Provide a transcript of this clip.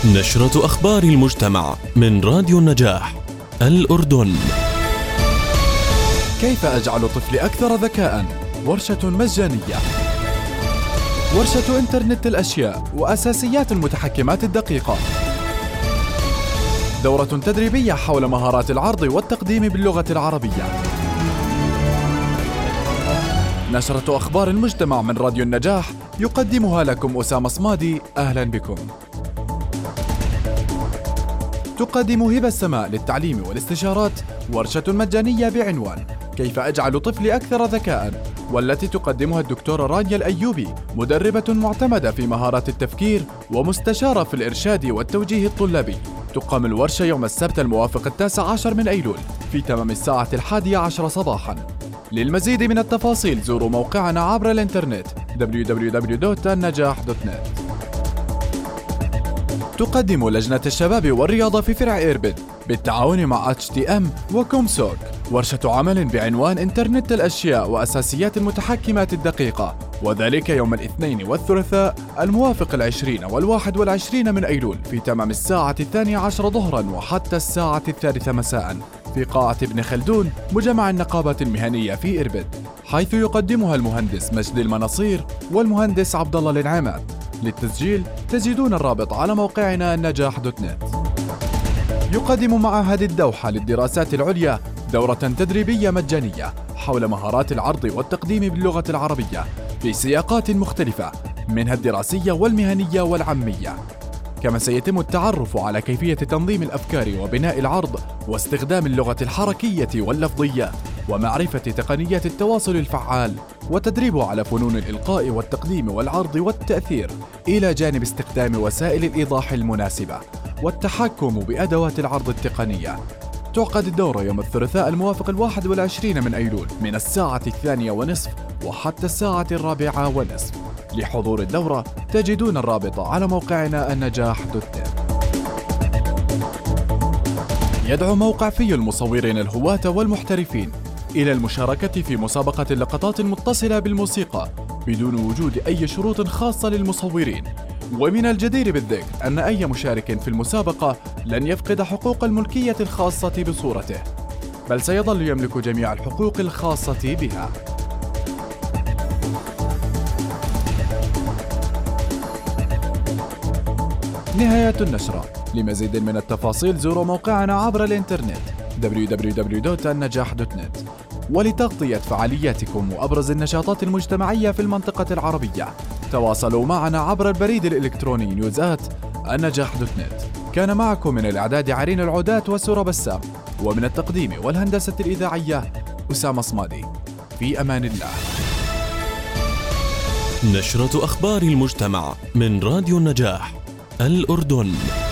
نشرة أخبار المجتمع من راديو النجاح الأردن. كيف أجعل طفلي أكثر ذكاءً؟ ورشة مجانية. ورشة إنترنت الأشياء وأساسيات المتحكمات الدقيقة. دورة تدريبية حول مهارات العرض والتقديم باللغة العربية. نشرة أخبار المجتمع من راديو النجاح يقدمها لكم أسامة صمادي. أهلا بكم. تقدم هبة السماء للتعليم والاستشارات ورشة مجانية بعنوان كيف أجعل طفلي أكثر ذكاءً، والتي تقدمها الدكتورة رانيا الأيوبي، مدربة معتمدة في مهارات التفكير ومستشارة في الإرشاد والتوجيه الطلابي. تقام الورشة يوم السبت الموافق 19 من أيلول في تمام الساعة 11 صباحاً. للمزيد من التفاصيل زوروا موقعنا عبر الإنترنت www.النجاح.net. تقدم لجنة الشباب والرياضة في فرع إيربد بالتعاون مع HTM وكومسوك ورشة عمل بعنوان إنترنت الأشياء وأساسيات المتحكمات الدقيقة، وذلك يوم الاثنين والثلاثاء الموافق 20 و21 من أيلول في تمام الساعة 12 ظهرا وحتى الساعة 3 مساء في قاعة ابن خلدون مجمع النقابات المهنية في إيربد، حيث يقدمها المهندس مجدي المناصير والمهندس عبد الله الانعامات. للتسجيل تجدون الرابط على موقعنا النجاح.net. يقدم معهد الدوحة للدراسات العليا دورة تدريبية مجانية حول مهارات العرض والتقديم باللغة العربية في سياقات مختلفة منها الدراسية والمهنية والعامية، كما سيتم التعرف على كيفية تنظيم الأفكار وبناء العرض واستخدام اللغة الحركية واللفظية ومعرفة تقنيات التواصل الفعال، وتدريب على فنون الإلقاء والتقديم والعرض والتأثير، إلى جانب استخدام وسائل الإيضاح المناسبة والتحكم بأدوات العرض التقنية. تعقد الدورة يوم الثلاثاء الموافق 21 من أيلول من الساعة 2:30 وحتى الساعة 4:30. لحضور الدورة تجدون الرابط على موقعنا النجاح.net. يدعو موقع في المصورين الهواة والمحترفين إلى المشاركة في مسابقة اللقطات المتصلة بالموسيقى بدون وجود أي شروط خاصة للمصورين. ومن الجدير بالذكر أن أي مشارك في المسابقة لن يفقد حقوق الملكية الخاصة بصورته، بل سيظل يملك جميع الحقوق الخاصة بها. نهاية النشرة. لمزيد من التفاصيل زوروا موقعنا عبر الإنترنت www.النجاح.net. ولتغطية فعالياتكم وأبرز النشاطات المجتمعية في المنطقة العربية تواصلوا معنا عبر البريد الإلكتروني news@النجاح.net. كان معكم من الإعداد عرين العودات وسورة بسام، ومن التقديم والهندسة الإذاعية أسامة صمادي. في أمان الله. نشرة أخبار المجتمع من راديو النجاح الأردن.